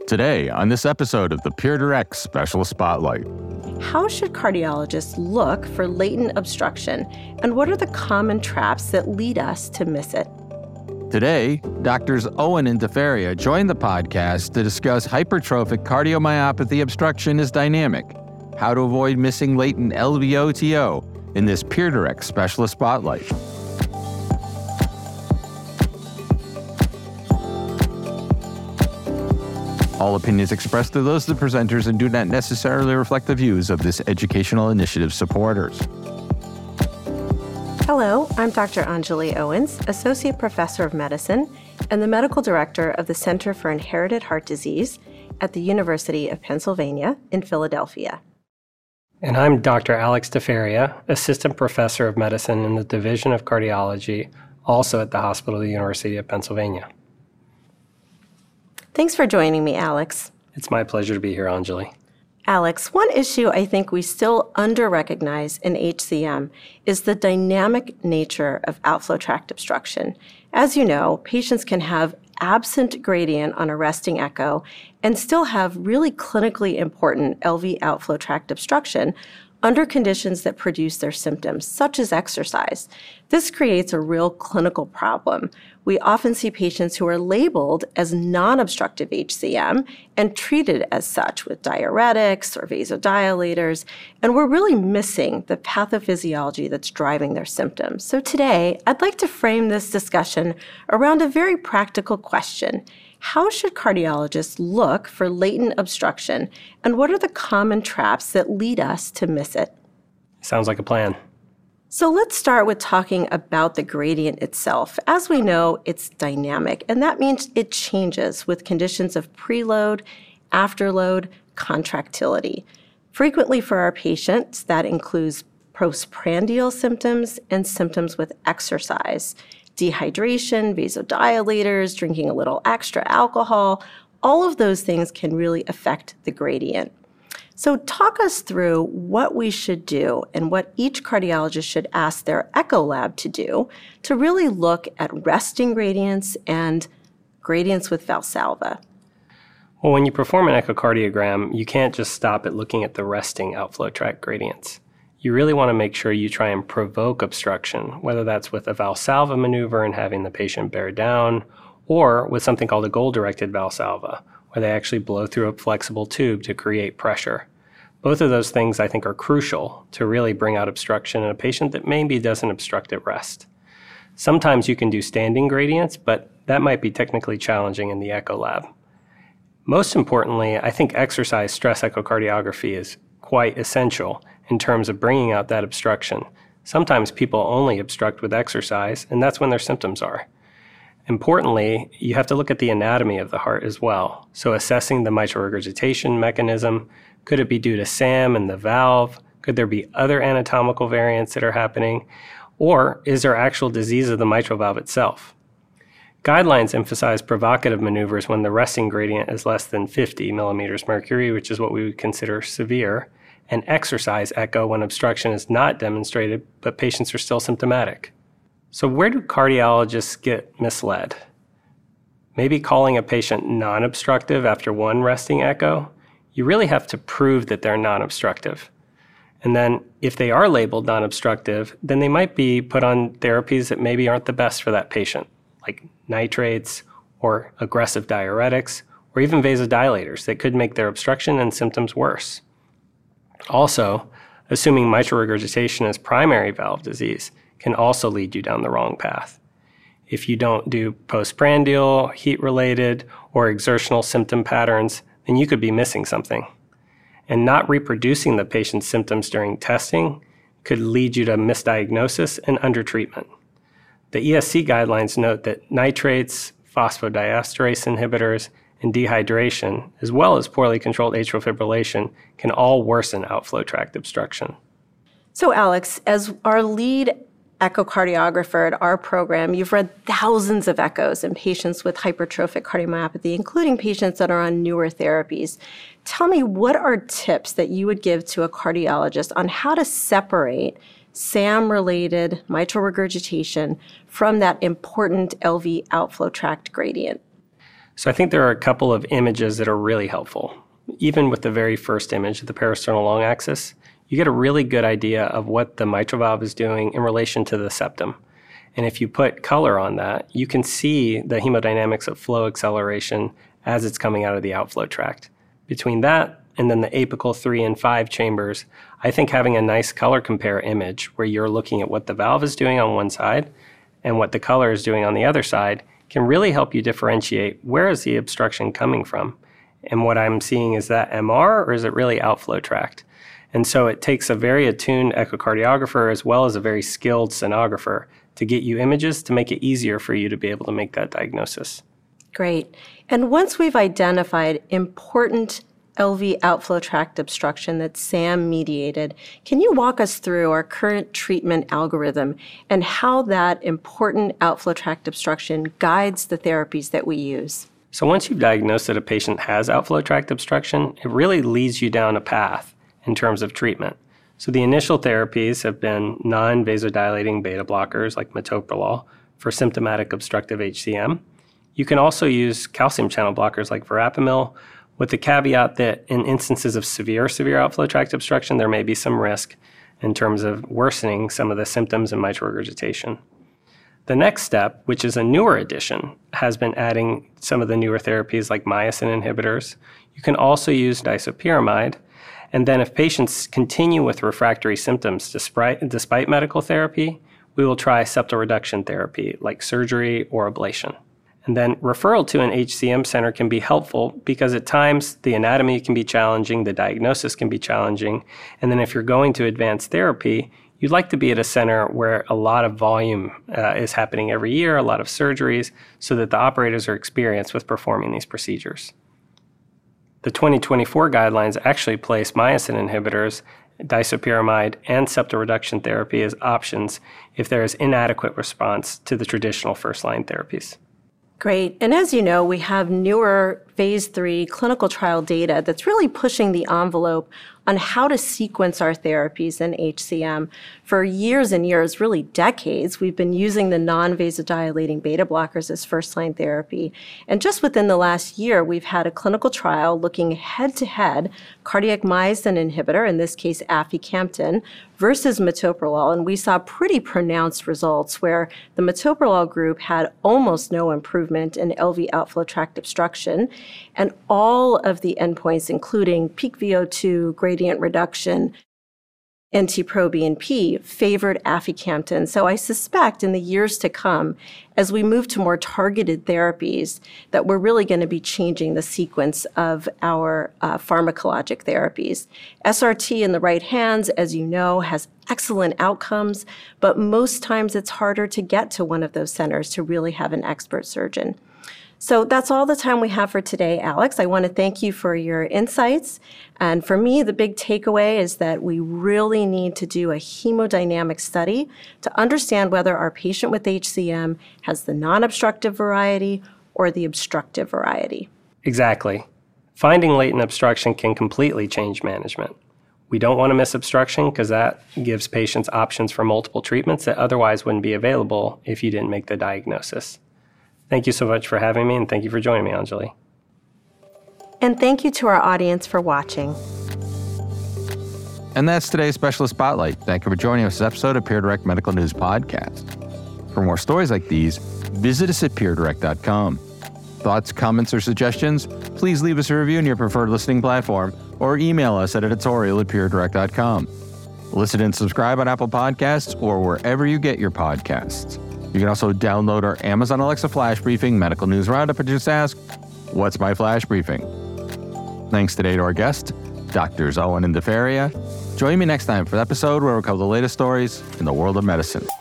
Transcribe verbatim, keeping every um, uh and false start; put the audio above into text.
Today, on this episode of the PeerDirect Specialist Spotlight. How should cardiologists look for latent obstruction, and what are the common traps that lead us to miss it? Today, Doctors Owen and DeFeria join the podcast to discuss hypertrophic cardiomyopathy obstruction is dynamic, how to avoid missing latent L V O T O in this PeerDirect Specialist Spotlight. All opinions expressed are those of the presenters and do not necessarily reflect the views of this educational initiative supporters. Hello, I'm Doctor Anjali Owens, Associate Professor of Medicine and the Medical Director of the Center for Inherited Heart Disease at the University of Pennsylvania in Philadelphia. And I'm Doctor Alex DeFeria, Assistant Professor of Medicine in the Division of Cardiology, also at the Hospital of the University of Pennsylvania. Thanks for joining me, Alex. It's my pleasure to be here, Anjali. Alex, one issue I think we still under-recognize in H C M is the dynamic nature of outflow tract obstruction. As you know, patients can have absent gradient on a resting echo and still have really clinically important L V outflow tract obstruction under conditions that produce their symptoms, such as exercise. This creates a real clinical problem. We often see patients who are labeled as non-obstructive H C M and treated as such with diuretics or vasodilators, and we're really missing the pathophysiology that's driving their symptoms. So today, I'd like to frame this discussion around a very practical question. How should cardiologists look for latent obstruction, and what are the common traps that lead us to miss it? Sounds like a plan. So let's start with talking about the gradient itself. As we know, it's dynamic, and that means it changes with conditions of preload, afterload, contractility. Frequently for our patients, that includes postprandial symptoms and symptoms with exercise. Dehydration, vasodilators, drinking a little extra alcohol, all of those things can really affect the gradient. So talk us through what we should do and what each cardiologist should ask their echo lab to do to really look at resting gradients and gradients with Valsalva. Well, when you perform an echocardiogram, you can't just stop at looking at the resting outflow tract gradients. You really want to make sure you try and provoke obstruction, whether that's with a Valsalva maneuver and having the patient bear down, or with something called a goal-directed Valsalva, where they actually blow through a flexible tube to create pressure. Both of those things, I think, are crucial to really bring out obstruction in a patient that maybe doesn't obstruct at rest. Sometimes you can do standing gradients, but that might be technically challenging in the echo lab. Most importantly, I think exercise stress echocardiography is quite essential in terms of bringing out that obstruction. Sometimes people only obstruct with exercise, and that's when their symptoms are. Importantly, you have to look at the anatomy of the heart as well. So assessing the mitral regurgitation mechanism, could it be due to S A M and the valve? Could there be other anatomical variants that are happening? Or is there actual disease of the mitral valve itself? Guidelines emphasize provocative maneuvers when the resting gradient is less than fifty millimeters mercury, which is what we would consider severe, and exercise echo when obstruction is not demonstrated, but patients are still symptomatic. So where do cardiologists get misled? Maybe calling a patient non-obstructive after one resting echo? You really have to prove that they're non-obstructive. And then if they are labeled non-obstructive, then they might be put on therapies that maybe aren't the best for that patient, like nitrates or aggressive diuretics, or even vasodilators that could make their obstruction and symptoms worse. Also, assuming mitral regurgitation as primary valve disease can also lead you down the wrong path. If you don't do postprandial, heat-related, or exertional symptom patterns, then you could be missing something. And not reproducing the patient's symptoms during testing could lead you to misdiagnosis and undertreatment. The E S C guidelines note that nitrates, phosphodiesterase inhibitors, and dehydration, as well as poorly controlled atrial fibrillation, can all worsen outflow tract obstruction. So Alex, as our lead echocardiographer at our program, you've read thousands of echoes in patients with hypertrophic cardiomyopathy, including patients that are on newer therapies. Tell me, what are tips that you would give to a cardiologist on how to separate S A M-related mitral regurgitation from that important L V outflow tract gradient? So I think there are a couple of images that are really helpful. Even with the very first image, the parasternal long axis, you get a really good idea of what the mitral valve is doing in relation to the septum. And if you put color on that, you can see the hemodynamics of flow acceleration as it's coming out of the outflow tract. Between that and then the apical three and five chambers, I think having a nice color compare image where you're looking at what the valve is doing on one side and what the color is doing on the other side can really help you differentiate where is the obstruction coming from. And what I'm seeing, is that M R or is it really outflow tract? And so it takes a very attuned echocardiographer as well as a very skilled sonographer to get you images to make it easier for you to be able to make that diagnosis. Great. And once we've identified important L V outflow tract obstruction that's S A M mediated, can you walk us through our current treatment algorithm and how that important outflow tract obstruction guides the therapies that we use? So once you've diagnosed that a patient has outflow tract obstruction, it really leads you down a path in terms of treatment. So the initial therapies have been non-vasodilating beta blockers like metoprolol for symptomatic obstructive H C M. You can also use calcium channel blockers like verapamil, with the caveat that in instances of severe, severe outflow tract obstruction, there may be some risk in terms of worsening some of the symptoms and mitral regurgitation. The next step, which is a newer addition, has been adding some of the newer therapies like myosin inhibitors. You can also use disopyramide. And then if patients continue with refractory symptoms despite, despite medical therapy, we will try septal reduction therapy like surgery or ablation. And then referral to an H C M center can be helpful because at times the anatomy can be challenging, the diagnosis can be challenging. And then if you're going to advanced therapy, you'd like to be at a center where a lot of volume uh, is happening every year, a lot of surgeries, so that the operators are experienced with performing these procedures. The twenty twenty-four guidelines actually place myosin inhibitors, disopyramide, and septal reduction therapy as options if there is inadequate response to the traditional first-line therapies. Great. And as you know, we have newer phase three clinical trial data that's really pushing the envelope on how to sequence our therapies in H C M. For years and years, really decades, we've been using the non-vasodilating beta blockers as first-line therapy. And just within the last year, we've had a clinical trial looking head-to-head cardiac myosin inhibitor, in this case aficamten, versus metoprolol. And we saw pretty pronounced results where the metoprolol group had almost no improvement in L V outflow tract obstruction. And all of the endpoints, including peak V O two, gradient reduction, N T-proBNP, favored aficamten. So I suspect in the years to come, as we move to more targeted therapies, that we're really going to be changing the sequence of our uh, pharmacologic therapies. S R T in the right hands, as you know, has excellent outcomes, but most times it's harder to get to one of those centers to really have an expert surgeon. So that's all the time we have for today, Alex. I want to thank you for your insights. And for me, the big takeaway is that we really need to do a hemodynamic study to understand whether our patient with H C M has the non-obstructive variety or the obstructive variety. Exactly. Finding latent obstruction can completely change management. We don't want to miss obstruction because that gives patients options for multiple treatments that otherwise wouldn't be available if you didn't make the diagnosis. Thank you so much for having me, and thank you for joining me, Anjali. And thank you to our audience for watching. And that's today's Specialist Spotlight. Thank you for joining us this episode of PeerDirect Medical News Podcast. For more stories like these, visit us at peer direct dot com. Thoughts, comments, or suggestions? Please leave us a review on your preferred listening platform or email us at editorial at peer direct dot com. Listen and subscribe on Apple Podcasts or wherever you get your podcasts. You can also download our Amazon Alexa Flash Briefing Medical News Roundup and just ask, what's my flash briefing? Thanks today to our guest, Doctors Owen and DeFaria. Join me next time for the episode where we'll cover the latest stories in the world of medicine.